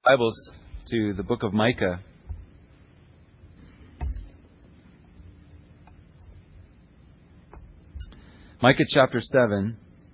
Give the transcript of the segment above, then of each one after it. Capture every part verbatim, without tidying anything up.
Bibles to the book of Micah. Micah chapter seven.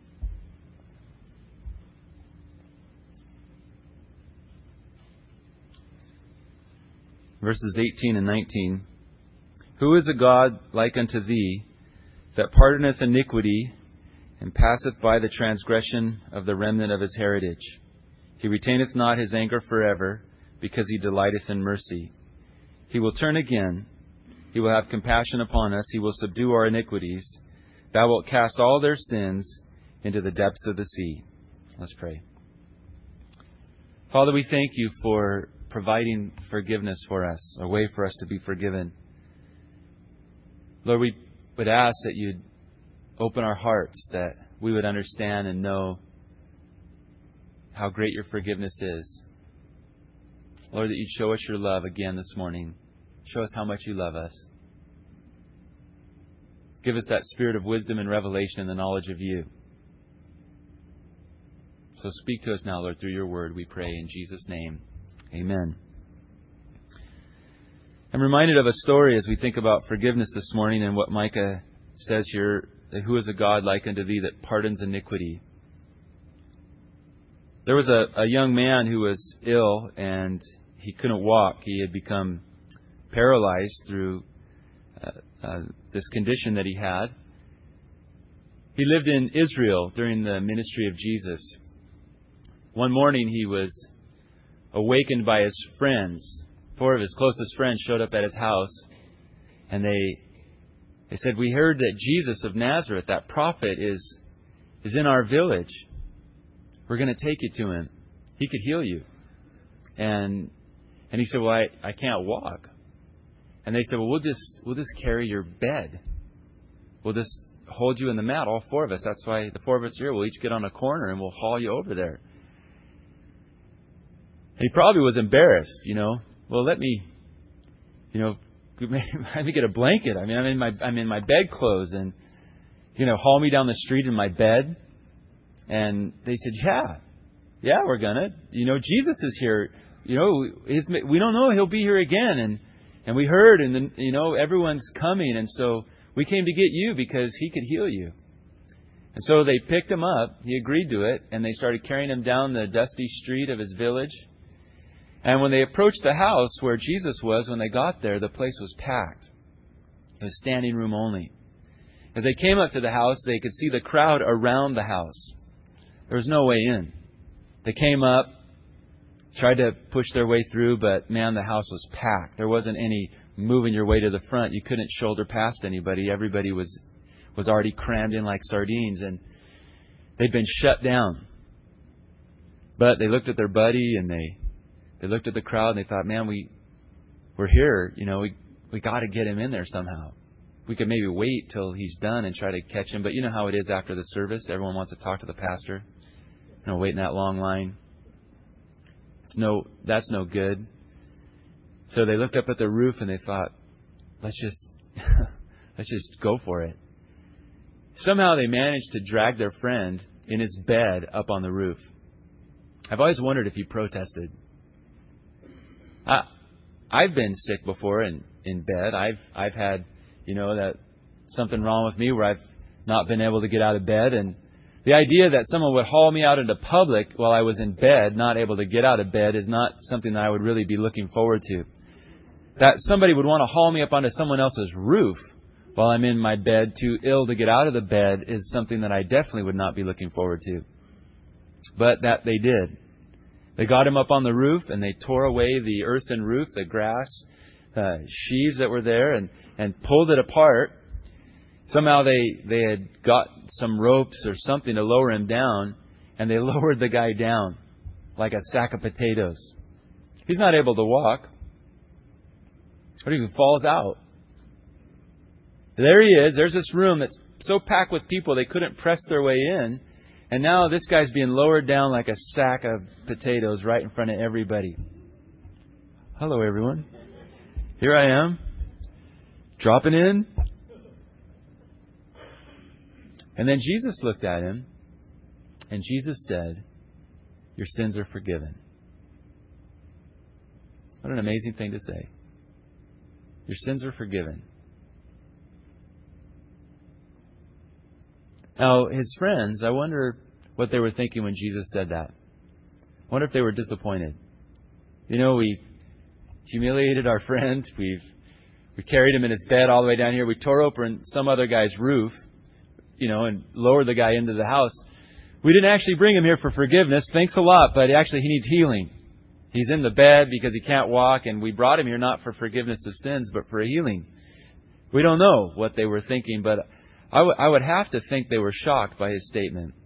Verses eighteen and nineteen. Who is a God like unto thee, that pardoneth iniquity, and passeth by the transgression of the remnant of his heritage? He retaineth not his anger forever, because he delighteth in mercy. He will turn again. He will have compassion upon us. He will subdue our iniquities. Thou wilt cast all their sins into the depths of the sea. Let's pray. Father, we thank you for providing forgiveness for us, a way for us to be forgiven. Lord, we would ask that you'd open our hearts, that we would understand and know how great your forgiveness is. Lord, that you'd show us your love again this morning. Show us how much you love us. Give us that spirit of wisdom and revelation and the knowledge of you. So speak to us now, Lord, through your word, we pray in Jesus' name. Amen. I'm reminded of a story as we think about forgiveness this morning and what Micah says here. Who is a God like unto thee that pardons iniquity? There was a, a young man who was ill and he couldn't walk. He had become paralyzed through uh, uh, this condition that he had. He lived in Israel during the ministry of Jesus. One morning he was awakened by his friends. Four of his closest friends showed up at his house, and they they said, "We heard that Jesus of Nazareth, that prophet, is is in our village. We're going to take you to him. He could heal you." And and he said, "Well, I, I can't walk." And they said, "Well, we'll just we'll just carry your bed. We'll just hold you in the mat, all four of us. That's why the four of us here, we'll each get on a corner and we'll haul you over there." He probably was embarrassed, you know. Well, let me, you know, let me get a blanket. I mean, I'm in my I'm in my bedclothes, and you know, haul me down the street in my bed. And they said, "Yeah, yeah, we're gonna. You know, Jesus is here. You know, his, we don't know he'll be here again, and and we heard, and then you know, everyone's coming, and so we came to get you because he could heal you." And so they picked him up. He agreed to it, and they started carrying him down the dusty street of his village. And when they approached the house where Jesus was, when they got there, the place was packed. It was standing room only. As they came up to the house, they could see the crowd around the house. There was no way in. They came up, tried to push their way through, but man, the house was packed. There wasn't any moving your way to the front. You couldn't shoulder past anybody. Everybody was was already crammed in like sardines, and they'd been shut down. But they looked at their buddy, and they They looked at the crowd and they thought, "Man, we, we're here. You know, we we got to get him in there somehow. We could maybe wait till he's done and try to catch him." But you know how it is after the service. Everyone wants to talk to the pastor. You know, wait in that long line. It's no, that's no good. So they looked up at the roof and they thought, let's just, let's just go for it. Somehow they managed to drag their friend in his bed up on the roof. I've always wondered if he protested. I, I've been sick before in, in bed. I've I've had, you know, that something wrong with me where I've not been able to get out of bed. And the idea that someone would haul me out into public while I was in bed, not able to get out of bed, is not something that I would really be looking forward to. That somebody would want to haul me up onto someone else's roof while I'm in my bed, too ill to get out of the bed, is something that I definitely would not be looking forward to. But that they did. They got him up on the roof, and they tore away the earthen roof, the grass uh, sheaves that were there, and, and pulled it apart. Somehow they, they had got some ropes or something to lower him down, and they lowered the guy down like a sack of potatoes. He's not able to walk. But he falls out. There he is. There's this room that's so packed with people they couldn't press their way in. And now this guy's being lowered down like a sack of potatoes right in front of everybody. Hello, everyone. Here I am, dropping in. And then Jesus looked at him, and Jesus said, "Your sins are forgiven." What an amazing thing to say. Your sins are forgiven. Now, his friends, I wonder what they were thinking when Jesus said that. I wonder if they were disappointed. You know, we humiliated our friend. We've we carried him in his bed all the way down here. We tore open some other guy's roof, you know, and lowered the guy into the house. We didn't actually bring him here for forgiveness. Thanks a lot, but actually he needs healing. He's in the bed because he can't walk, and we brought him here not for forgiveness of sins, but for a healing. We don't know what they were thinking, but I, w- I would have to think they were shocked by his statement.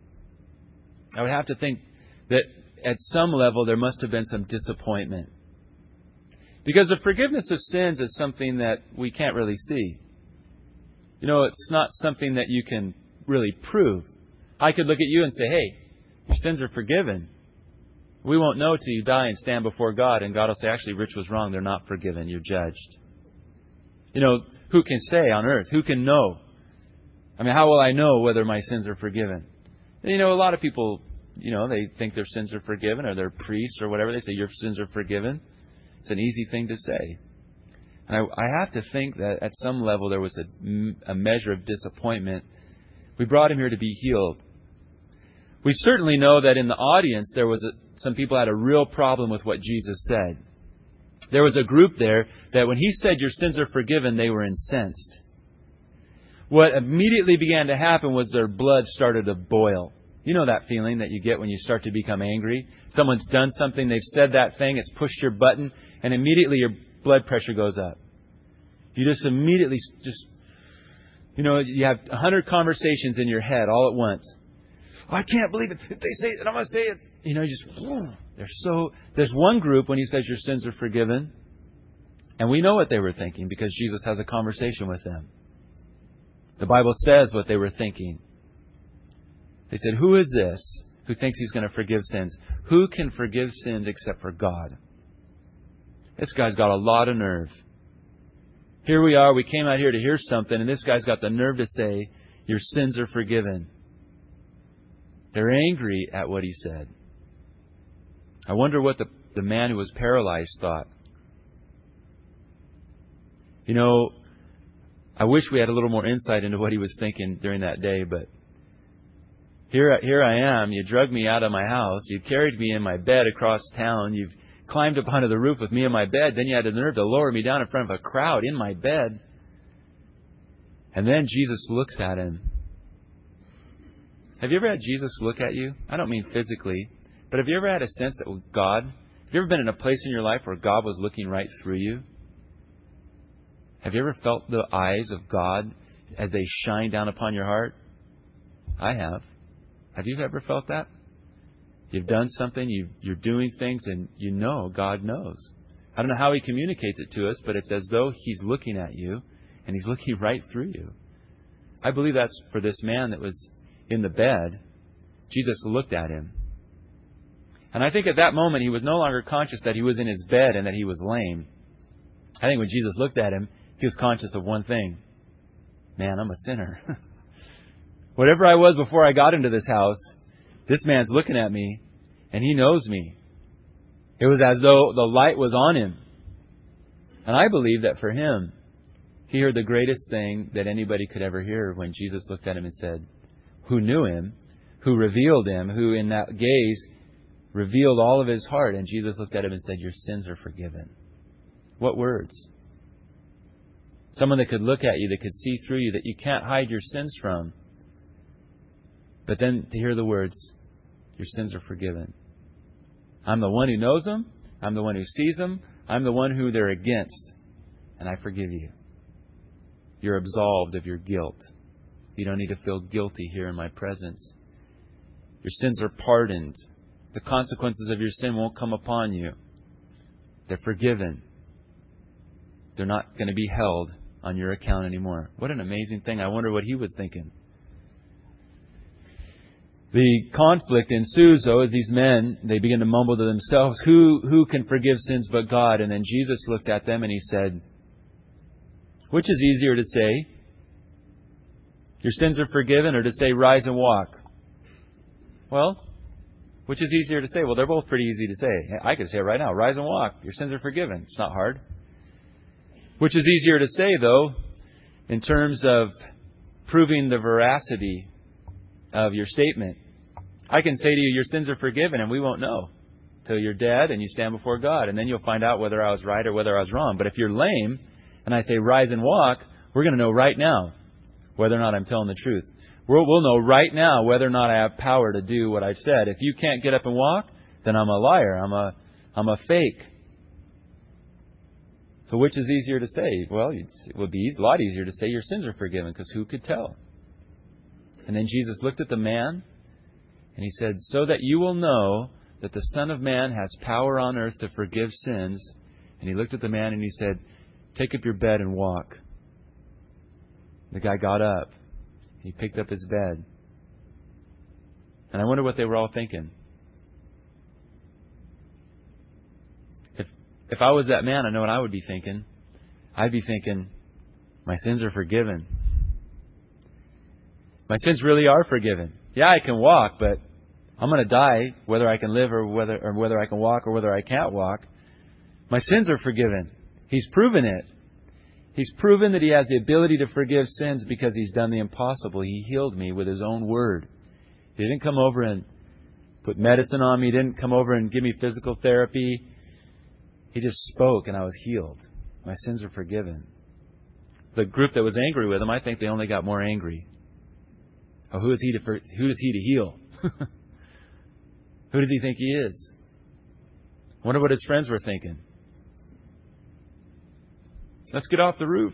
I would have to think that at some level there must have been some disappointment. Because the forgiveness of sins is something that we can't really see. You know, it's not something that you can really prove. I could look at you and say, hey, your sins are forgiven. We won't know till you die and stand before God, and God will say, actually, Rich was wrong. They're not forgiven. You're judged. You know, who can say on earth? Who can know? I mean, how will I know whether my sins are forgiven? And, you know, a lot of people, you know, they think their sins are forgiven, or they're priests or whatever. They say, your sins are forgiven. It's an easy thing to say. And I, I have to think that at some level there was a, a measure of disappointment. We brought him here to be healed. We certainly know that in the audience there was a, some people had a real problem with what Jesus said. There was a group there that when he said your sins are forgiven, they were incensed. What immediately began to happen was their blood started to boil. You know that feeling that you get when you start to become angry? Someone's done something, they've said that thing, it's pushed your button, and immediately your blood pressure goes up. You just immediately just, you know, you have a hundred conversations in your head all at once. Oh, I can't believe it. If they say it, I'm going to say it. You know, you just, they're so, there's one group when he says your sins are forgiven, and we know what they were thinking because Jesus has a conversation with them. The Bible says what they were thinking. They said, who is this who thinks he's going to forgive sins? Who can forgive sins except for God? This guy's got a lot of nerve. Here we are, we came out here to hear something, and this guy's got the nerve to say, your sins are forgiven. They're angry at what he said. I wonder what the, the man who was paralyzed thought. You know, I wish we had a little more insight into what he was thinking during that day, but here, here I am. You drugged me out of my house. You carried me in my bed across town. You've climbed up onto the roof with me in my bed. Then you had the nerve to lower me down in front of a crowd in my bed. And then Jesus looks at him. Have you ever had Jesus look at you? I don't mean physically, but have you ever had a sense that God, have you ever been in a place in your life where God was looking right through you? Have you ever felt the eyes of God as they shine down upon your heart? I have. Have you ever felt that? You've done something, you, you're doing things, and you know God knows. I don't know how He communicates it to us, but it's as though He's looking at you, and He's looking right through you. I believe that's for this man that was in the bed. Jesus looked at him. And I think at that moment he was no longer conscious that he was in his bed and that he was lame. I think when Jesus looked at him, he was conscious of one thing. Man, I'm a sinner. Whatever I was before I got into this house, this man's looking at me, and he knows me. It was as though the light was on him. And I believe that for him, he heard the greatest thing that anybody could ever hear when Jesus looked at him and said, who knew him, who revealed him, who in that gaze revealed all of his heart. And Jesus looked at him and said, your sins are forgiven. What words? Someone that could look at you, that could see through you, that you can't hide your sins from. But then to hear the words, your sins are forgiven. I'm the one who knows them. I'm the one who sees them. I'm the one who they're against. And I forgive you. You're absolved of your guilt. You don't need to feel guilty here in my presence. Your sins are pardoned. The consequences of your sin won't come upon you. They're forgiven. They're not going to be held on your account anymore. What an amazing thing. I wonder what he was thinking. The conflict ensues, though, as these men, they begin to mumble to themselves, who, who can forgive sins but God? And then Jesus looked at them and He said, which is easier to say? Your sins are forgiven, or to say, rise and walk? Well, Which is easier to say? Well, they're both pretty easy to say. I could say it right now. Rise and walk. Your sins are forgiven. It's not hard. Which is easier to say, though, in terms of proving the veracity of your statement. I can say to you, your sins are forgiven, and we won't know till you're dead and you stand before God. And then you'll find out whether I was right or whether I was wrong. But if you're lame and I say, rise and walk, we're going to know right now whether or not I'm telling the truth. We'll, we'll know right now whether or not I have power to do what I've said. If you can't get up and walk, then I'm a liar. I'm a, I'm a fake. So which is easier to say? Well, it would be a lot easier to say your sins are forgiven, because who could tell? And then Jesus looked at the man and He said, so that you will know that the Son of Man has power on earth to forgive sins. And He looked at the man and He said, take up your bed and walk. The guy got up. He picked up his bed. And I wonder what they were all thinking. If if I was that man, I know what I would be thinking. I'd be thinking, my sins are forgiven. My sins really are forgiven. Yeah, I can walk, but I'm going to die whether I can live or whether or whether I can walk or whether I can't walk. My sins are forgiven. He's proven it. He's proven that He has the ability to forgive sins because He's done the impossible. He healed me with His own word. He didn't come over and put medicine on me. He didn't come over and give me physical therapy. He just spoke and I was healed. My sins are forgiven. The group that was angry with Him, I think they only got more angry. Oh, who is He to who is He to heal? Who does He think He is? Wonder what His friends were thinking. Let's get off the roof.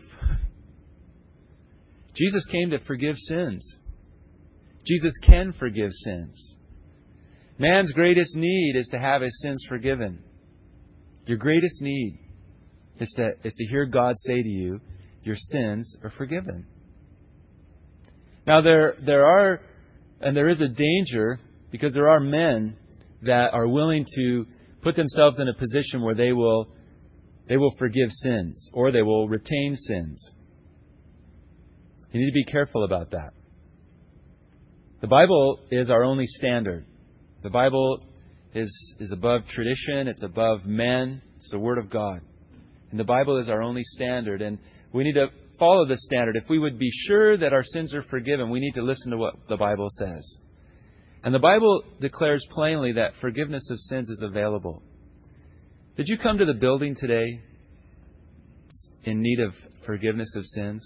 Jesus came to forgive sins. Jesus can forgive sins. Man's greatest need is to have his sins forgiven. Your greatest need is to, is to hear God say to you, your sins are forgiven. Now there, there are, and there is a danger, because there are men that are willing to put themselves in a position where they will They will forgive sins, or they will retain sins. You need to be careful about that. The Bible is our only standard. The Bible is, is above tradition. It's above men. It's the Word of God. And the Bible is our only standard. And we need to follow the standard. If we would be sure that our sins are forgiven, we need to listen to what the Bible says. And the Bible declares plainly that forgiveness of sins is available. Did you come to the building today in need of forgiveness of sins?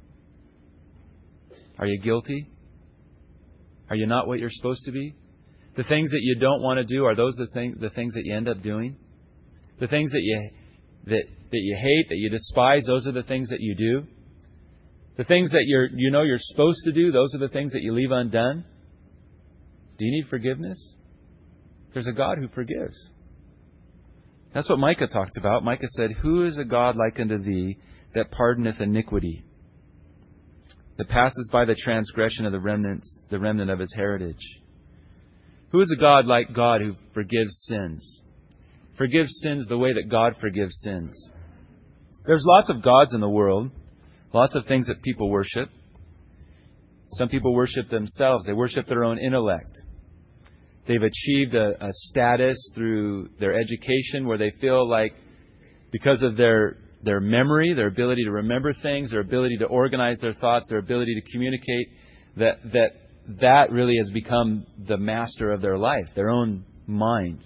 Are you guilty? Are you not what you're supposed to be? The things that you don't want to do, are those the, thing, the things that you end up doing? The things that you that that you hate, that you despise, those are the things that you do? The things that you're you know you're supposed to do, those are the things that you leave undone? Do you need forgiveness? There's a God who forgives. That's what Micah talked about. Micah said, who is a God like unto thee that pardoneth iniquity, that passes by the transgression of the remnants, the remnant of his heritage? Who is a God like God who forgives sins? Forgives sins the way that God forgives sins. There's lots of gods in the world. Lots of things that people worship. Some people worship themselves. They worship their own intellect. They've achieved a, a status through their education where they feel like because of their their memory, their ability to remember things, their ability to organize their thoughts, their ability to communicate, that that that really has become the master of their life, their own mind.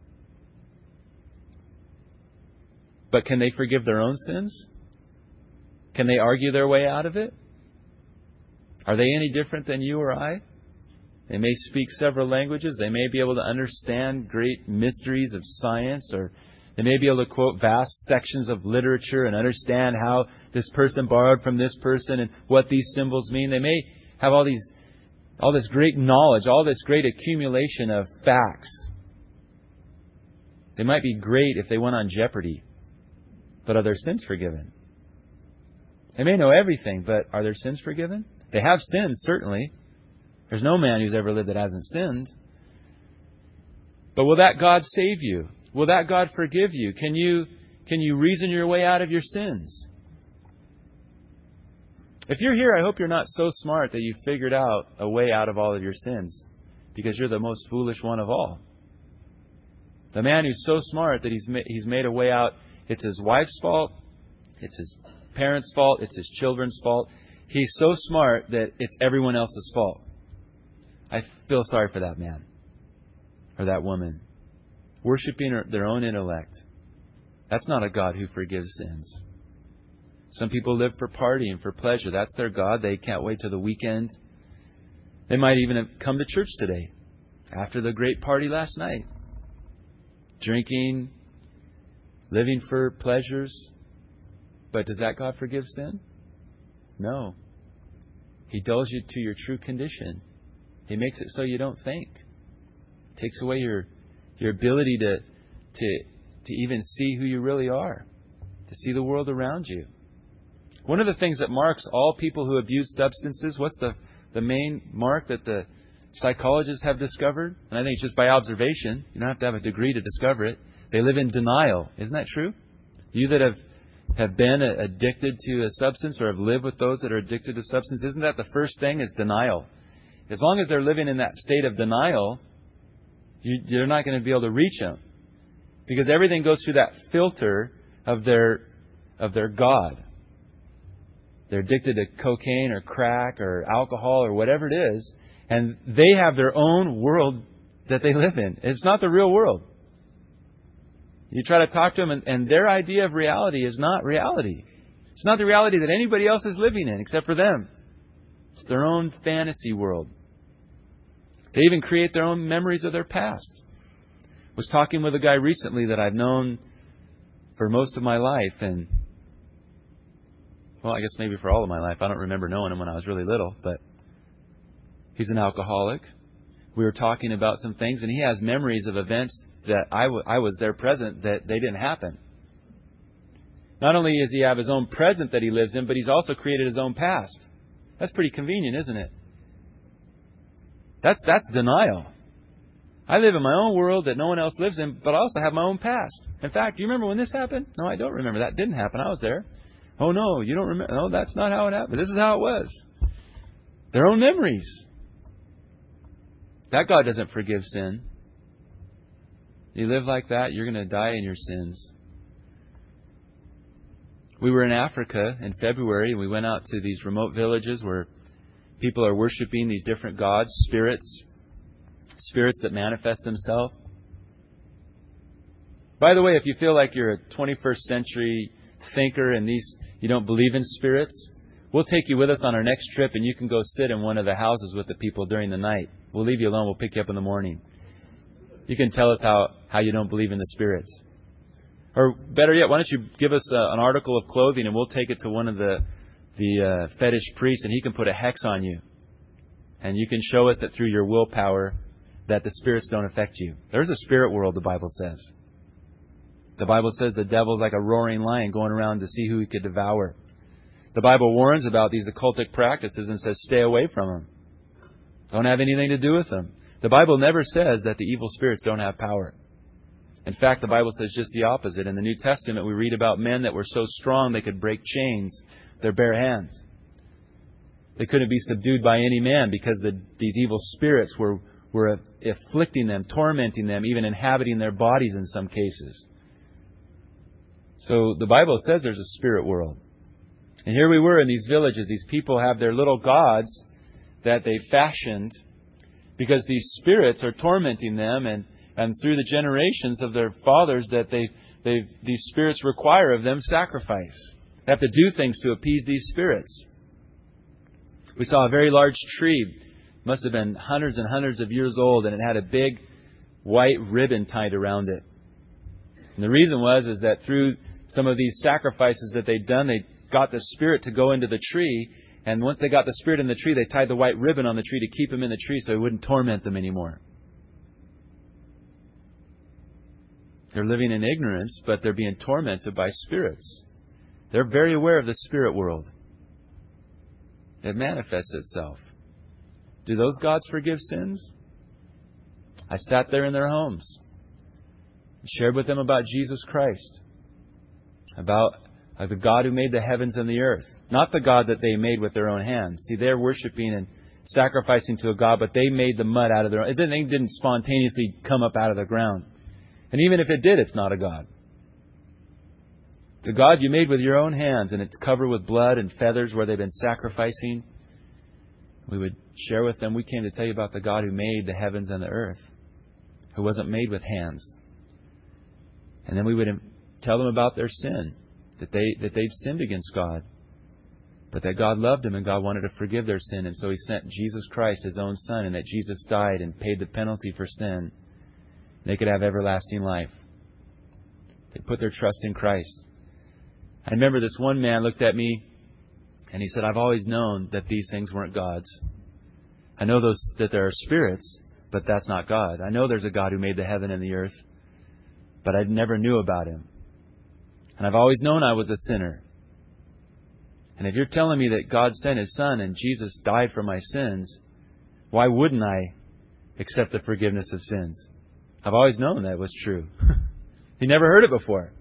But can they forgive their own sins? Can they argue their way out of it? Are they any different than you or I? They may speak several languages. They may be able to understand great mysteries of science, or they may be able to quote vast sections of literature and understand how this person borrowed from this person and what these symbols mean. They may have all these, all this great knowledge, all this great accumulation of facts. They might be great if they went on Jeopardy, but are their sins forgiven? They may know everything, but are their sins forgiven? They have sinned, certainly. There's no man who's ever lived that hasn't sinned. But will that God save you? Will that God forgive you? Can you can you reason your way out of your sins? If you're here, I hope you're not so smart that you've figured out a way out of all of your sins, because you're the most foolish one of all. The man who's so smart that he's ma- he's made a way out. It's his wife's fault. It's his parents' fault. It's his children's fault. He's so smart that it's everyone else's fault. I feel sorry for that man or that woman. Worshipping their own intellect. That's not a God who forgives sins. Some people live for partying, for pleasure. That's their God. They can't wait till the weekend. They might even have come to church today after the great party last night. Drinking, living for pleasures. But does that God forgive sin? No. He dulls you to your true condition. He makes it so you don't think. Takes away your your ability to to to even see who you really are, to see the world around you. One of the things that marks all people who abuse substances, what's the the main mark that the psychologists have discovered? And I think it's just by observation. You don't have to have a degree to discover it. They live in denial. Isn't that true? You that have have been addicted to a substance or have lived with those that are addicted to substance, isn't that the first thing is denial? As long as they're living in that state of denial, you, you're not going to be able to reach them. Because everything goes through that filter of their of their God. They're addicted to cocaine or crack or alcohol or whatever it is, and they have their own world that they live in. It's not the real world. You try to talk to them, and, and their idea of reality is not reality. It's not the reality that anybody else is living in except for them. It's their own fantasy world. They even create their own memories of their past. I was talking with a guy recently that I've known for most of my life, and well, I guess maybe for all of my life. I don't remember knowing him when I was really little, but he's an alcoholic. We were talking about some things, and he has memories of events that I, w- I was there present that they didn't happen. Not only does he have his own present that he lives in, but he's also created his own past. That's pretty convenient, isn't it? That's that's denial. I live in my own world that no one else lives in, but I also have my own past. In fact, do you remember when this happened? No, I don't remember. That didn't happen. I was there. Oh, no, you don't remember. No, that's not how it happened. This is how it was. Their own memories. That God doesn't forgive sin. You live like that, you're going to die in your sins. We were in Africa in February, and we went out to these remote villages where people are worshiping these different gods, spirits, spirits that manifest themselves. By the way, if you feel like you're a twenty-first century thinker and these you don't believe in spirits, we'll take you with us on our next trip, and you can go sit in one of the houses with the people during the night. We'll leave you alone. We'll pick you up in the morning. You can tell us how, how you don't believe in the spirits. Or better yet, why don't you give us a, an article of clothing, and we'll take it to one of the the uh, fetish priests, and he can put a hex on you. And you can show us that through your willpower that the spirits don't affect you. There's a spirit world, the Bible says. The Bible says the devil's like a roaring lion going around to see who he could devour. The Bible warns about these occultic practices and says stay away from them. Don't have anything to do with them. The Bible never says that the evil spirits don't have power. In fact, the Bible says just the opposite. In the New Testament, we read about men that were so strong they could break chains with their bare hands. They couldn't be subdued by any man because the, these evil spirits were, were afflicting them, tormenting them, even inhabiting their bodies in some cases. So the Bible says there's a spirit world. And here we were in these villages. These people have their little gods that they fashioned because these spirits are tormenting them, and, and through the generations of their fathers that they, they these spirits require of them sacrifice. They have to do things to appease these spirits. We saw a very large tree, must have been hundreds and hundreds of years old, and it had a big white ribbon tied around it. And the reason was is that through some of these sacrifices that they'd done, they got the spirit to go into the tree. And once they got the spirit in the tree, they tied the white ribbon on the tree to keep him in the tree so it wouldn't torment them anymore. They're living in ignorance, but they're being tormented by spirits. They're very aware of the spirit world. It manifests itself. Do those gods forgive sins? I sat there in their homes and shared with them about Jesus Christ, about uh, the God who made the heavens and the earth. Not the God that they made with their own hands. See, they're worshiping and sacrificing to a God, but they made the mud out of their own. They didn't spontaneously come up out of the ground. And even if it did, it's not a God. It's a God you made with your own hands, and it's covered with blood and feathers where they've been sacrificing. We would share with them, we came to tell you about the God who made the heavens and the earth, who wasn't made with hands. And then we would tell them about their sin, that they that they'd sinned against God, but that God loved them and God wanted to forgive their sin. And so He sent Jesus Christ, His own Son, and that Jesus died and paid the penalty for sin. They could have everlasting life. They put their trust in Christ. I remember this one man looked at me and he said, I've always known that these things weren't gods. I know those that there are spirits, but that's not God. I know there's a God who made the heaven and the earth, but I never knew about Him. And I've always known I was a sinner. And if you're telling me that God sent His Son and Jesus died for my sins, why wouldn't I accept the forgiveness of sins? I've always known that was true. He never heard it before.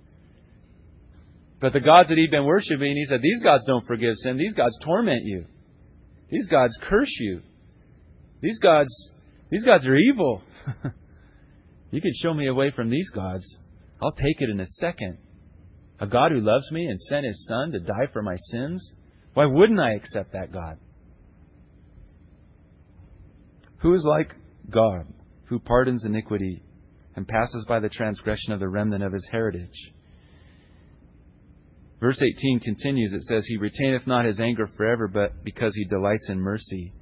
But the gods that he'd been worshiping, he said, these gods don't forgive sin. These gods torment you. These gods curse you. These gods, these gods are evil. You could show me a way from these gods. I'll take it in a second. A God who loves me and sent His Son to die for my sins? Why wouldn't I accept that God? Who is like God, who pardons iniquity and passes by the transgression of the remnant of His heritage? Verse eighteen continues. It says, He retaineth not His anger forever, but because He delights in mercy.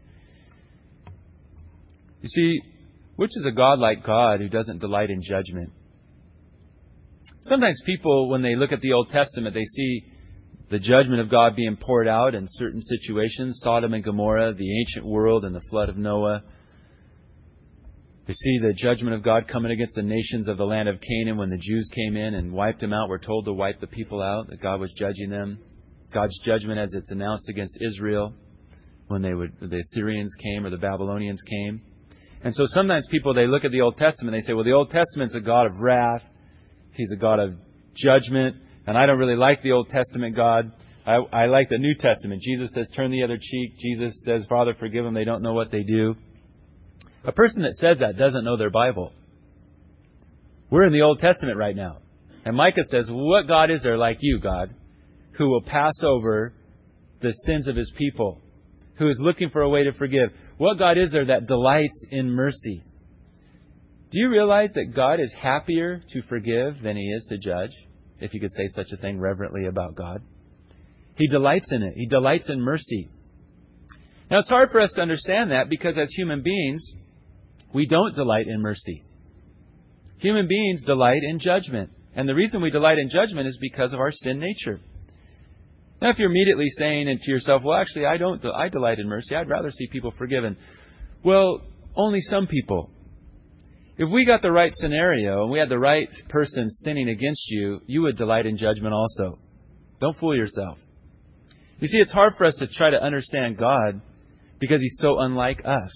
You see, which is a God like God who doesn't delight in judgment? Sometimes people, when they look at the Old Testament, they see the judgment of God being poured out in certain situations. Sodom and Gomorrah, the ancient world, and the flood of Noah. They see the judgment of God coming against the nations of the land of Canaan when the Jews came in and wiped them out. We're told to wipe the people out, that God was judging them. God's judgment as it's announced against Israel when they would, the Assyrians came or the Babylonians came. And so sometimes people, they look at the Old Testament and they say, well, the Old Testament's a God of wrath. He's a God of judgment. And I don't really like the Old Testament God. I, I like the New Testament. Jesus says, turn the other cheek. Jesus says, Father, forgive them. They don't know what they do. A person that says that doesn't know their Bible. We're in the Old Testament right now. And Micah says, what God is there like you, God, who will pass over the sins of His people, who is looking for a way to forgive? What God is there that delights in mercy? Do you realize that God is happier to forgive than He is to judge? If you could say such a thing reverently about God. He delights in it. He delights in mercy. Now, it's hard for us to understand that because as human beings, we don't delight in mercy. Human beings delight in judgment. And the reason we delight in judgment is because of our sin nature. Now, if you're immediately saying to yourself, well, actually, I don't. I delight in mercy. I'd rather see people forgiven. Well, only some people. If we got the right scenario and we had the right person sinning against you, you would delight in judgment also. Don't fool yourself. You see, it's hard for us to try to understand God because He's so unlike us.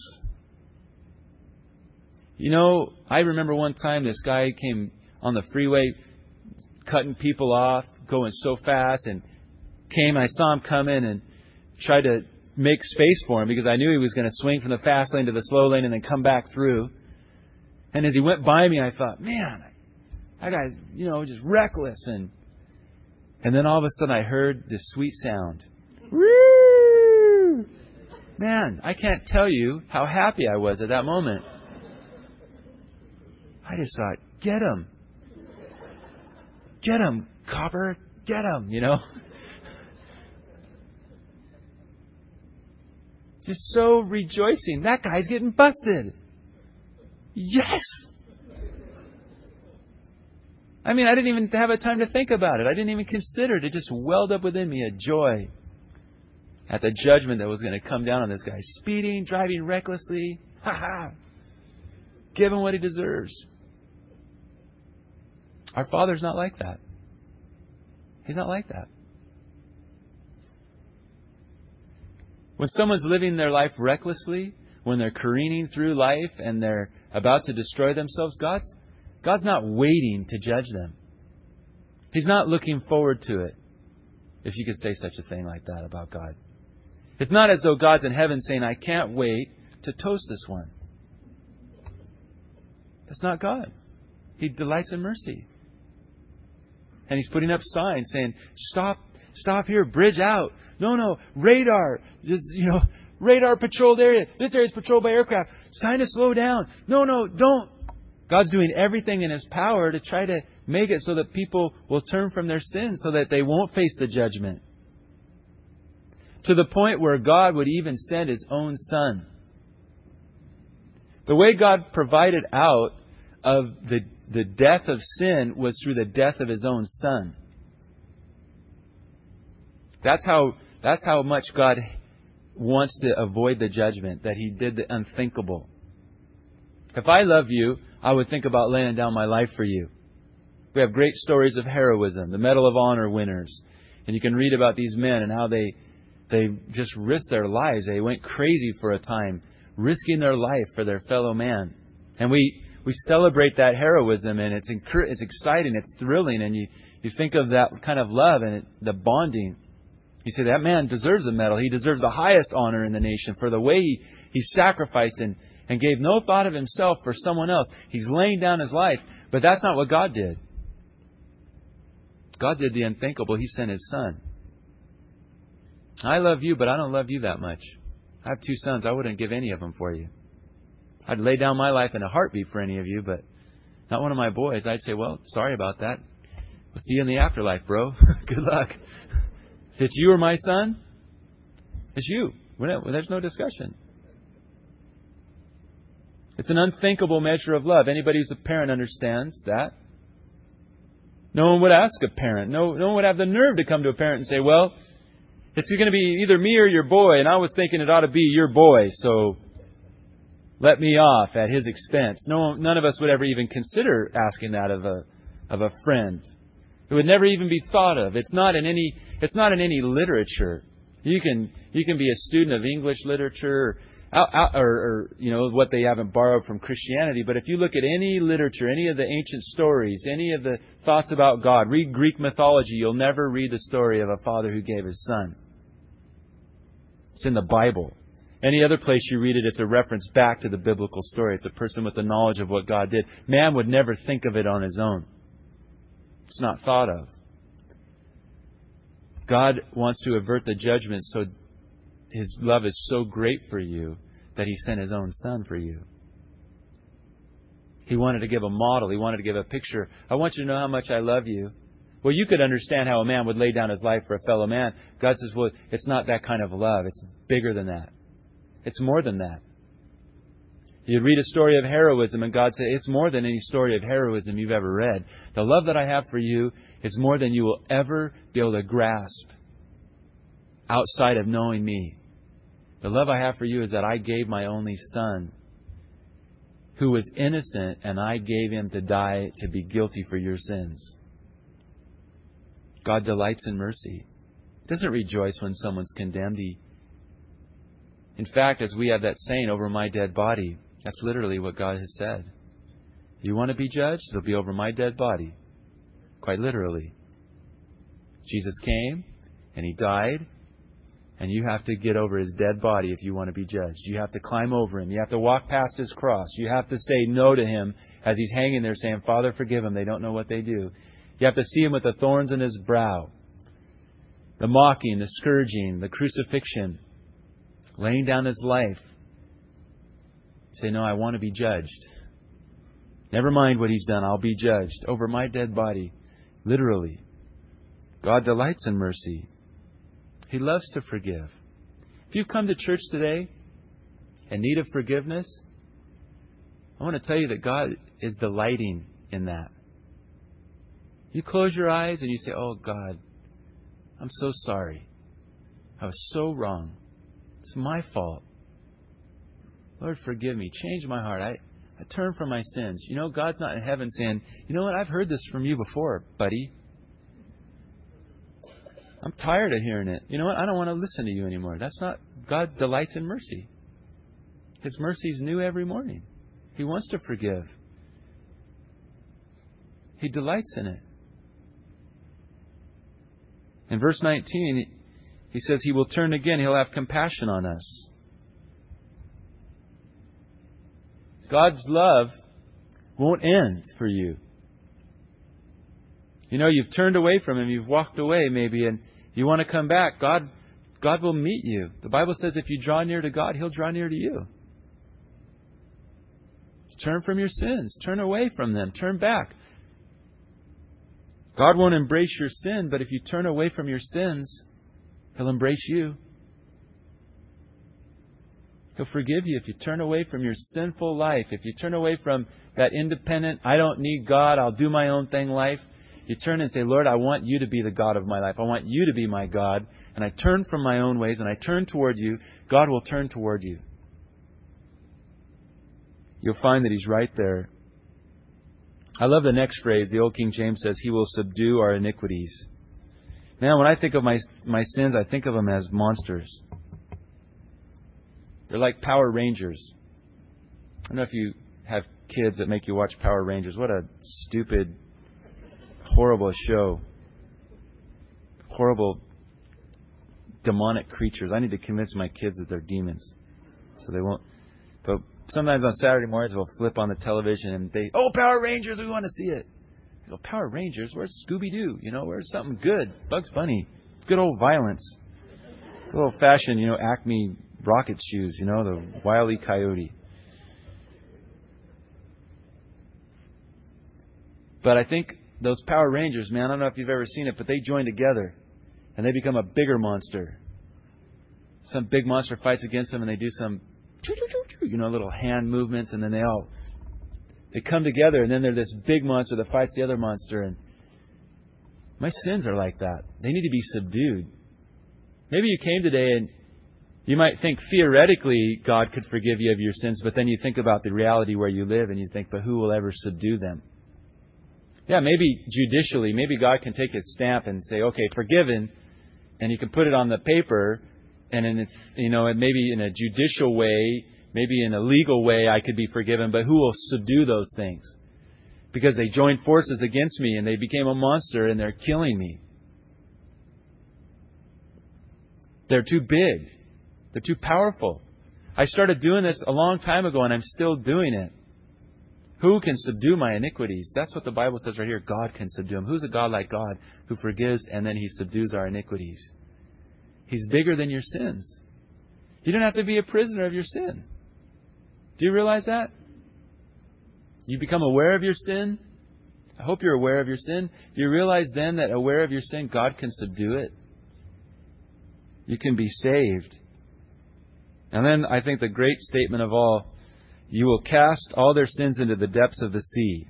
You know, I remember one time this guy came on the freeway cutting people off, going so fast, and came, I saw him come in and tried to make space for him because I knew he was going to swing from the fast lane to the slow lane and then come back through. And as he went by me, I thought, man, that guy's, you know, just reckless. And and then all of a sudden I heard this sweet sound. Woo! Man, I can't tell you how happy I was at that moment. I just thought, get him. Get him, copper. Get him, you know. Just so rejoicing. That guy's getting busted. Yes! I mean, I didn't even have a time to think about it. I didn't even consider it. It just welled up within me a joy at the judgment that was going to come down on this guy. Speeding, driving recklessly. Ha ha! Give him what he deserves. Our Father's not like that. He's not like that. When someone's living their life recklessly, when they're careening through life and they're about to destroy themselves, God's, God's not waiting to judge them. He's not looking forward to it, if you could say such a thing like that about God. It's not as though God's in heaven saying, I can't wait to toast this one. That's not God. He delights in mercy. And He's putting up signs saying, stop, stop here, bridge out. No, no, radar. This, you know, radar patrolled area. This area is patrolled by aircraft. Sign to slow down. No, no, don't. God's doing everything in His power to try to make it so that people will turn from their sins so that they won't face the judgment. To the point where God would even send His own Son. The way God provided out of the, the death of sin was through the death of His own Son. That's how, that's how much God wants to avoid the judgment, that He did the unthinkable. If I love you, I would think about laying down my life for you. We have great stories of heroism, the Medal of Honor winners. And you can read about these men and how they they just risked their lives. They went crazy for a time, risking their life for their fellow man. And we, we celebrate that heroism, and it's incre- it's exciting, it's thrilling, and you, you think of that kind of love and it, the bonding. You say, that man deserves a medal. He deserves the highest honor in the nation for the way he, he sacrificed and, and gave no thought of himself for someone else. He's laying down his life. But that's not what God did. God did the unthinkable. He sent His Son. I love you, but I don't love you that much. I have two sons. I wouldn't give any of them for you. I'd lay down my life in a heartbeat for any of you, but not one of my boys. I'd say, well, sorry about that. We'll see you in the afterlife, bro. Good luck. If it's you or my son, it's you. There's no discussion. It's an unthinkable measure of love. Anybody who's a parent understands that. No one would ask a parent. No, no one would have the nerve to come to a parent and say, well, it's going to be either me or your boy, and I was thinking it ought to be your boy, so let me off at his expense. No, none of us would ever even consider asking that of a of a friend. It would never even be thought of. It's not in any it's not in any literature. You can you can be a student of English literature or, or, or you know what they haven't borrowed from Christianity, but if you look at any literature, any of the ancient stories, any of the thoughts about God, read Greek mythology, you'll never read the story of a father who gave his son. It's in the Bible. Any other place you read it, it's a reference back to the biblical story. It's a person with the knowledge of what God did. Man would never think of it on his own. It's not thought of. God wants to avert the judgment, so His love is so great for you that He sent His own Son for you. He wanted to give a model. He wanted to give a picture. I want you to know how much I love you. Well, you could understand how a man would lay down his life for a fellow man. God says, well, it's not that kind of love. It's bigger than that. It's more than that. You read a story of heroism and God says, it's more than any story of heroism you've ever read. The love that I have for you is more than you will ever be able to grasp outside of knowing me. The love I have for you is that I gave my only Son, who was innocent, and I gave Him to die to be guilty for your sins. God delights in mercy. He doesn't rejoice when someone's condemned. He, in fact, as we have that saying, over my dead body, that's literally what God has said. You want to be judged? It'll be over my dead body. Quite literally. Jesus came and He died, and you have to get over His dead body if you want to be judged. You have to climb over Him. You have to walk past His cross. You have to say no to Him as He's hanging there saying, Father, forgive them. They don't know what they do. You have to see Him with the thorns in His brow, the mocking, the scourging, the crucifixion, laying down His life. You say, no, I want to be judged. Never mind what He's done. I'll be judged over my dead body. Literally. God delights in mercy. He loves to forgive. If you've come to church today in need of forgiveness, I want to tell you that God is delighting in that. You close your eyes and you say, oh God, I'm so sorry. I was so wrong. It's my fault. Lord, forgive me. Change my heart. I, I turn from my sins. You know, God's not in heaven saying, you know what, I've heard this from you before, buddy. I'm tired of hearing it. You know what, I don't want to listen to you anymore. That's not, God delights in mercy. His mercy is new every morning. He wants to forgive. He delights in it. In verse nineteen, He says He will turn again. He'll have compassion on us. God's love won't end for you. You know, you've turned away from Him. You've walked away maybe, and you want to come back. God, God will meet you. The Bible says if you draw near to God, He'll draw near to you. Turn from your sins. Turn away from them. Turn back. God won't embrace your sin, but if you turn away from your sins, He'll embrace you. He'll forgive you if you turn away from your sinful life. If you turn away from that independent, I don't need God, I'll do my own thing life. You turn and say, Lord, I want You to be the God of my life. I want You to be my God. And I turn from my own ways and I turn toward You. God will turn toward you. You'll find that He's right there. I love the next phrase. The old King James says, He will subdue our iniquities. Now, when I think of my my sins, I think of them as monsters. They're like Power Rangers. I don't know if you have kids that make you watch Power Rangers. What a stupid, horrible show. Horrible, demonic creatures. I need to convince my kids that they're demons, so they won't. But sometimes on Saturday mornings we'll flip on the television and they, oh, Power Rangers, we want to see it. I go, Power Rangers? Where's Scooby-Doo? You know, where's something good? Bugs Bunny. Good old violence. Good old-fashioned, you know, Acme rocket shoes, you know, the Wile E. Coyote. But I think those Power Rangers, man, I don't know if you've ever seen it, but they join together and they become a bigger monster. Some big monster fights against them and they do some, you know, little hand movements, and then they all, they come together, and then they're this big monster that fights the other monster. And my sins are like that. They need to be subdued. Maybe you came today and you might think theoretically God could forgive you of your sins, but then you think about the reality where you live and you think, but who will ever subdue them? Yeah, maybe judicially, maybe God can take His stamp and say, okay, forgiven, and He can put it on the paper, and in, you know, maybe in a judicial way, maybe in a legal way, I could be forgiven, but who will subdue those things? Because they joined forces against me and they became a monster and they're killing me. They're too big. They're too powerful. I started doing this a long time ago and I'm still doing it. Who can subdue my iniquities? That's what the Bible says right here. God can subdue them. Who's a God like God who forgives and then He subdues our iniquities? He's bigger than your sins. You don't have to be a prisoner of your sin. Do you realize that? You become aware of your sin. I hope you're aware of your sin. Do you realize then that aware of your sin, God can subdue it? You can be saved. And then I think the great statement of all, you will cast all their sins into the depths of the sea.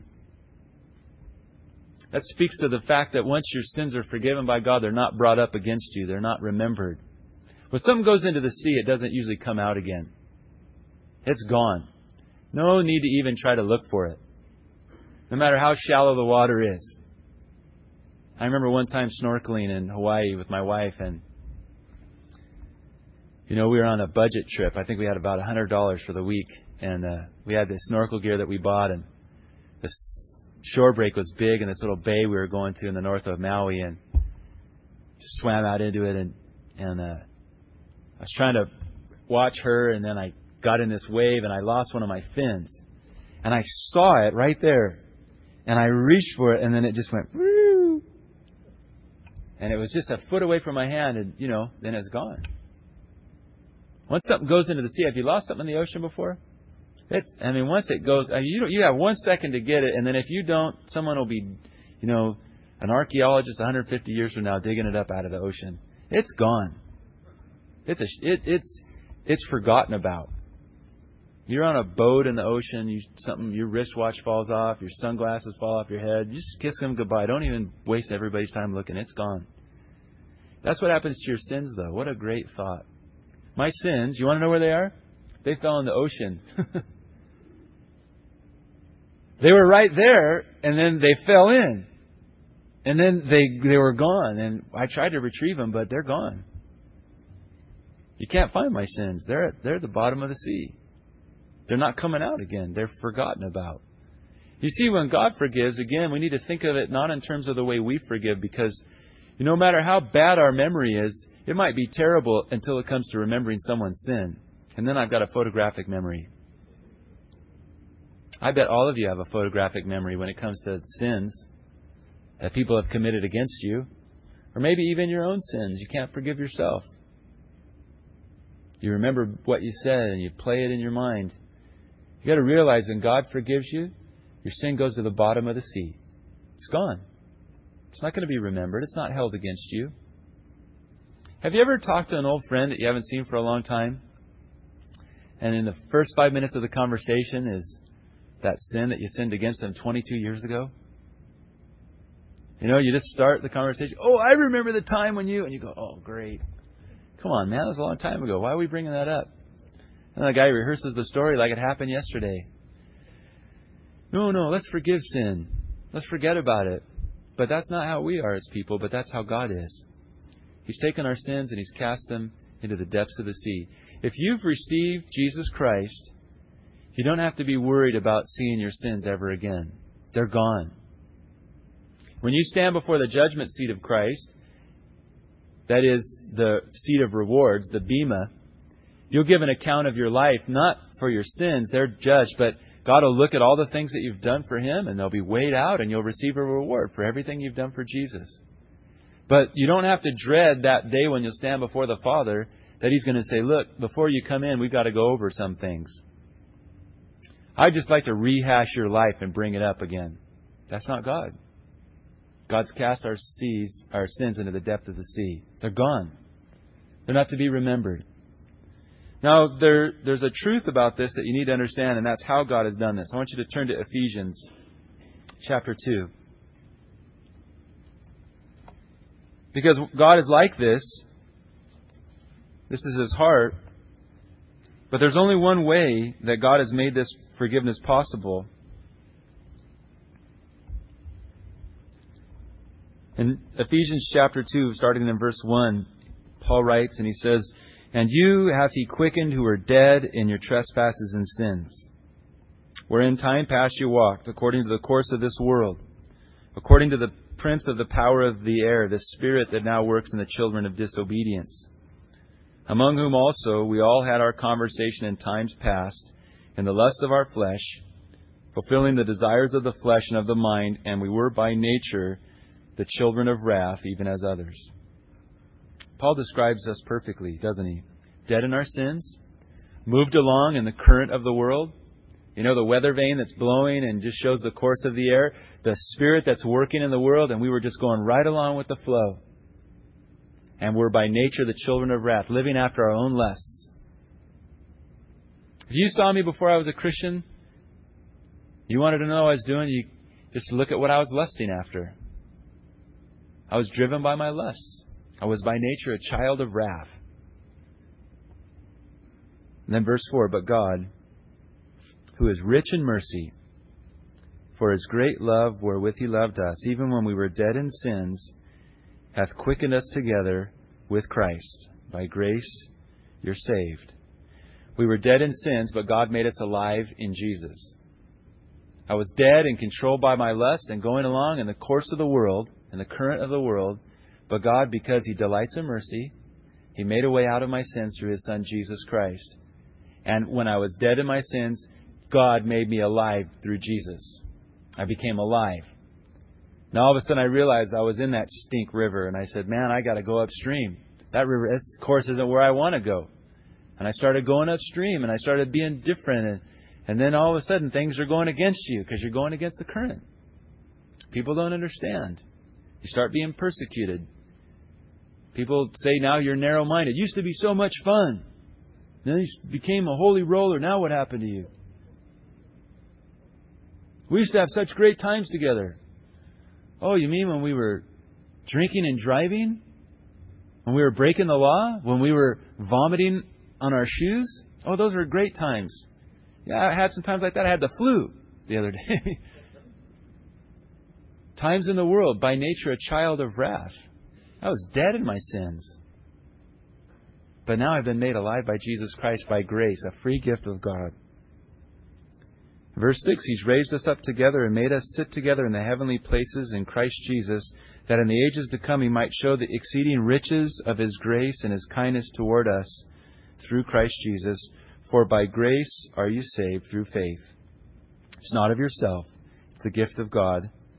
That speaks to the fact that once your sins are forgiven by God, they're not brought up against you. They're not remembered. When something goes into the sea, it doesn't usually come out again. It's gone. No need to even try to look for it. No matter how shallow the water is. I remember one time snorkeling in Hawaii with my wife, and you know, we were on a budget trip. I think we had about one hundred dollars for the week, and uh, we had this snorkel gear that we bought, and this shore break was big in this little bay we were going to in the north of Maui, and just swam out into it, and and uh, I was trying to watch her, and then I got in this wave and I lost one of my fins. And I saw it right there. And I reached for it and then it just went, woo! And it was just a foot away from my hand and, you know, then it's gone. Once something goes into the sea, have you lost something in the ocean before? It's, I mean, once it goes, I mean, you, you have one second to get it, and then if you don't, someone will be, you know, an archaeologist one hundred fifty years from now digging it up out of the ocean. It's gone. It's a, it, it's, it's forgotten about. You're on a boat in the ocean, you, something, your wristwatch falls off, your sunglasses fall off your head. You just kiss them goodbye. Don't even waste everybody's time looking. It's gone. That's what happens to your sins, though. What a great thought. My sins, you want to know where they are? They fell in the ocean. They were right there, and then they fell in. And then they they were gone. And I tried to retrieve them, but they're gone. You can't find my sins. They're at, they're at the bottom of the sea. They're not coming out again. They're forgotten about. You see, when God forgives, again, we need to think of it not in terms of the way we forgive, because you know, no matter how bad our memory is, it might be terrible until it comes to remembering someone's sin. And then I've got a photographic memory. I bet all of you have a photographic memory when it comes to sins. that people have committed against you. Or maybe even your own sins. You can't forgive yourself. You remember what you said and you play it in your mind. You got to realize when God forgives you, your sin goes to the bottom of the sea. It's gone. It's not going to be remembered. It's not held against you. Have you ever talked to an old friend that you haven't seen for a long time? And in the first five minutes of the conversation is that sin that you sinned against them twenty-two years ago? You know, you just start the conversation. Oh, I remember the time when you... And you go, oh, great. Come on, man. That was a long time ago. Why are we bringing that up? And the guy rehearses the story like it happened yesterday. No, no, let's forgive sin. Let's forget about it. But that's not how we are as people, but that's how God is. He's taken our sins and He's cast them into the depths of the sea. If you've received Jesus Christ, you don't have to be worried about seeing your sins ever again. They're gone. When you stand before the judgment seat of Christ, that is the seat of rewards, the bema, you'll give an account of your life, not for your sins, they're judged, but God will look at all the things that you've done for Him and they'll be weighed out and you'll receive a reward for everything you've done for Jesus. But you don't have to dread that day when you'll stand before the Father that He's going to say, look, before you come in, we've got to go over some things. I'd just like to rehash your life and bring it up again. That's not God. God's cast our seas, our sins into the depth of the sea. They're gone. They're not to be remembered. Now, there, there's a truth about this that you need to understand, and that's how God has done this. I want you to turn to Ephesians chapter two. Because God is like this. This is His heart. But there's only one way that God has made this forgiveness possible. In Ephesians chapter two, starting in verse one, Paul writes, and he says, "And you hath He quickened who were dead in your trespasses and sins, where in time past you walked, according to the course of this world, according to the prince of the power of the air, the spirit that now works in the children of disobedience, among whom also we all had our conversation in times past, in the lusts of our flesh, fulfilling the desires of the flesh and of the mind, and we were by nature the children of wrath, even as others." Paul describes us perfectly, doesn't he? Dead in our sins, moved along in the current of the world. You know, the weather vane that's blowing and just shows the course of the air, the spirit that's working in the world, and we were just going right along with the flow. And we're by nature the children of wrath, living after our own lusts. If you saw me before I was a Christian, you wanted to know what I was doing, you just look at what I was lusting after. I was driven by my lusts. I was by nature a child of wrath. And then verse four, "But God, who is rich in mercy, for His great love wherewith He loved us, even when we were dead in sins, hath quickened us together with Christ. By grace you're saved." We were dead in sins, but God made us alive in Jesus. I was dead and controlled by my lust and going along in the course of the world, in the current of the world. But God, because He delights in mercy, He made a way out of my sins through His Son, Jesus Christ. And when I was dead in my sins, God made me alive through Jesus. I became alive. Now all of a sudden I realized I was in that stink river, and I said, man, I got to go upstream. That river, this course isn't where I want to go. And I started going upstream, and I started being different. And, and then all of a sudden things are going against you because you're going against the current. People don't understand. You start being persecuted. People say now you're narrow-minded. It used to be so much fun. Then you became a holy roller. Now what happened to you? We used to have such great times together. Oh, you mean when we were drinking and driving? When we were breaking the law? When we were vomiting on our shoes? Oh, those were great times. Yeah, I had some times like that. I had the flu the other day. Times in the world, by nature a child of wrath. I was dead in my sins. But now I've been made alive by Jesus Christ by grace, a free gift of God. Verse six, He's raised us up together and made us sit together in the heavenly places in Christ Jesus, that in the ages to come He might show the exceeding riches of His grace and His kindness toward us through Christ Jesus. For by grace are you saved through faith. It's not of yourself. It's the gift of God,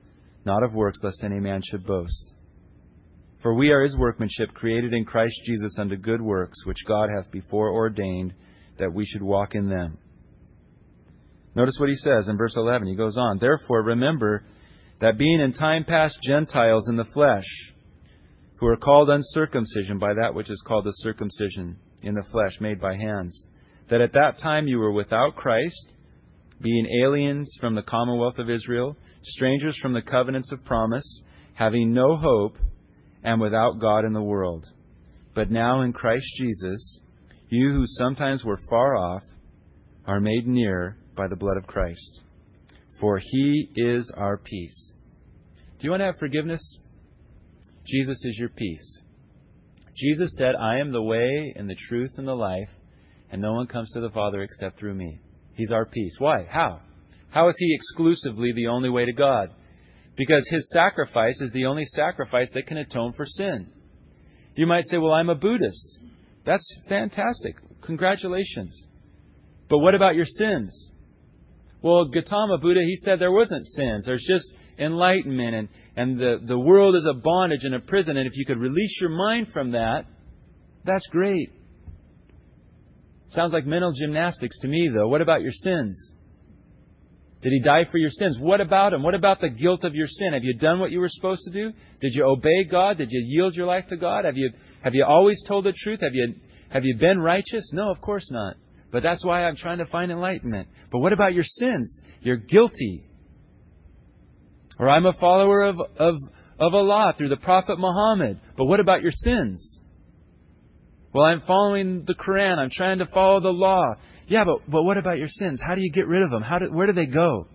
not of works, lest any man should boast. For we are His workmanship, created in Christ Jesus unto good works, which God hath before ordained that we should walk in them. Notice what he says in verse eleven. He goes on, Therefore remember that being in time past Gentiles in the flesh, who are called uncircumcision by that which is called the circumcision in the flesh made by hands, that at that time you were without Christ, being aliens from the commonwealth of Israel, strangers from the covenants of promise, having no hope, and without God in the world. But now in Christ Jesus, you who sometimes were far off are made near by the blood of Christ. For He is our peace. Do you want to have forgiveness? Jesus is your peace. Jesus said, I am the way and the truth and the life, and no one comes to the Father except through me. He's our peace. Why? How? How is He exclusively the only way to God? Because His sacrifice is the only sacrifice that can atone for sin. You might say, well, I'm a Buddhist. That's fantastic. Congratulations. But what about your sins? Well, Gautama Buddha, he said there wasn't sins. There's just enlightenment, and, and the, the world is a bondage and a prison. And if you could release your mind from that, that's great. Sounds like mental gymnastics to me, though. What about your sins? Did He die for your sins? What about Him? What about the guilt of your sin? Have you done what you were supposed to do? Did you obey God? Did you yield your life to God? Have you have you always told the truth? Have you have you been righteous? No, of course not. But that's why I'm trying to find enlightenment. But what about your sins? You're guilty. Or I'm a follower of, of, of Allah through the Prophet Muhammad. But what about your sins? Well, I'm following the Quran. I'm trying to follow the law. Yeah, but, but what about your sins? How do you get rid of them? How do, where do they go?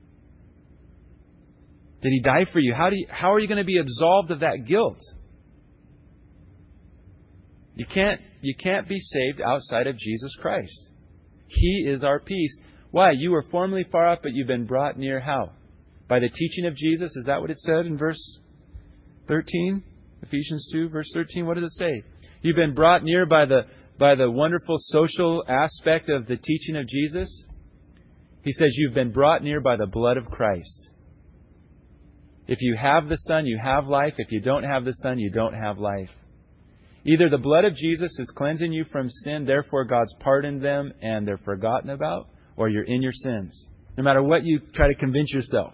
Did He die for you? How do you, how are you going to be absolved of that guilt? You can't, you can't be saved outside of Jesus Christ. He is our peace. Why? You were formerly far off, but you've been brought near how? By the teaching of Jesus? Is that what it said in verse thirteen? Ephesians two, verse thirteen. What does it say? You've been brought near by the by the wonderful social aspect of the teaching of Jesus. He says you've been brought near by the blood of Christ. If you have the Son, you have life. If you don't have the Son, you don't have life. Either the blood of Jesus is cleansing you from sin, therefore God's pardoned them and they're forgotten about, or you're in your sins. No matter what you try to convince yourself.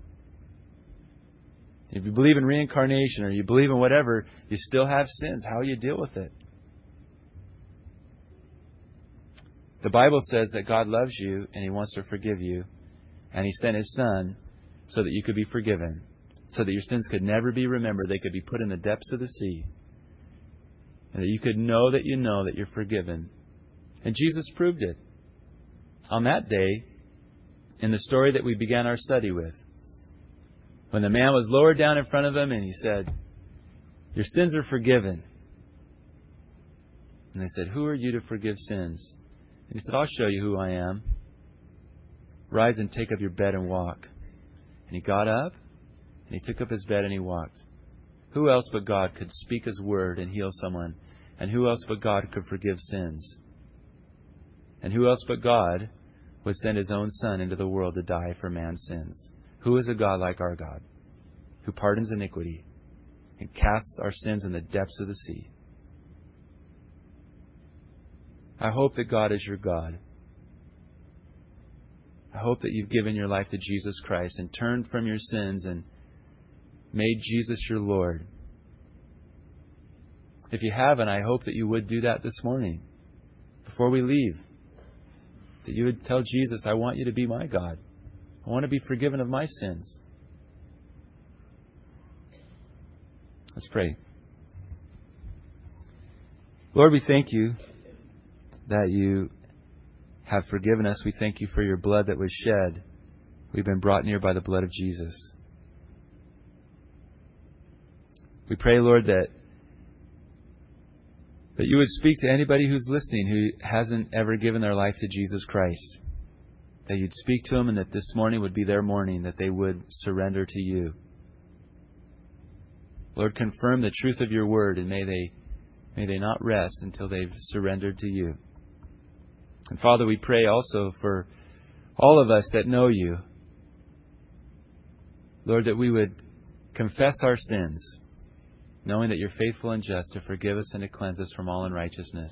If you believe in reincarnation or you believe in whatever, you still have sins. How do you deal with it? The Bible says that God loves you and He wants to forgive you. And He sent His Son so that you could be forgiven. So that your sins could never be remembered. They could be put in the depths of the sea. And that you could know that you know that you're forgiven. And Jesus proved it. On that day, in the story that we began our study with, when the man was lowered down in front of him and he said, your sins are forgiven. And they said, who are you to forgive sins? And he said, I'll show you who I am. Rise and take up your bed and walk. And he got up and he took up his bed and he walked. Who else but God could speak His word and heal someone? And who else but God could forgive sins? And who else but God would send His own Son into the world to die for man's sins? Who is a God like our God, who pardons iniquity and casts our sins in the depths of the sea? I hope that God is your God. I hope that you've given your life to Jesus Christ and turned from your sins and made Jesus your Lord. If you haven't, I hope that you would do that this morning before we leave. That you would tell Jesus, I want you to be my God. I want to be forgiven of my sins. Let's pray. Lord, we thank You that You have forgiven us. We thank You for Your blood that was shed. We've been brought near by the blood of Jesus. We pray, Lord, that that You would speak to anybody who's listening who hasn't ever given their life to Jesus Christ. That You'd speak to them and that this morning would be their morning, that they would surrender to You. Lord, confirm the truth of Your word, and may they may they not rest until they've surrendered to You. And Father, we pray also for all of us that know You. Lord, that we would confess our sins, knowing that You're faithful and just to forgive us and to cleanse us from all unrighteousness.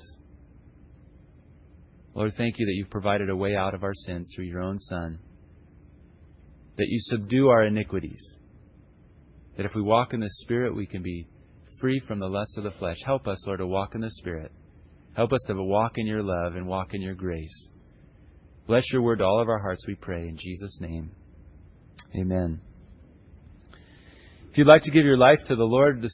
Lord, thank You that You've provided a way out of our sins through Your own Son, that You subdue our iniquities, that if we walk in the Spirit, we can be free from the lusts of the flesh. Help us, Lord, to walk in the Spirit. Help us to walk in Your love and walk in Your grace. Bless Your word to all of our hearts, we pray, in Jesus' name. Amen. If you'd like to give your life to the Lord this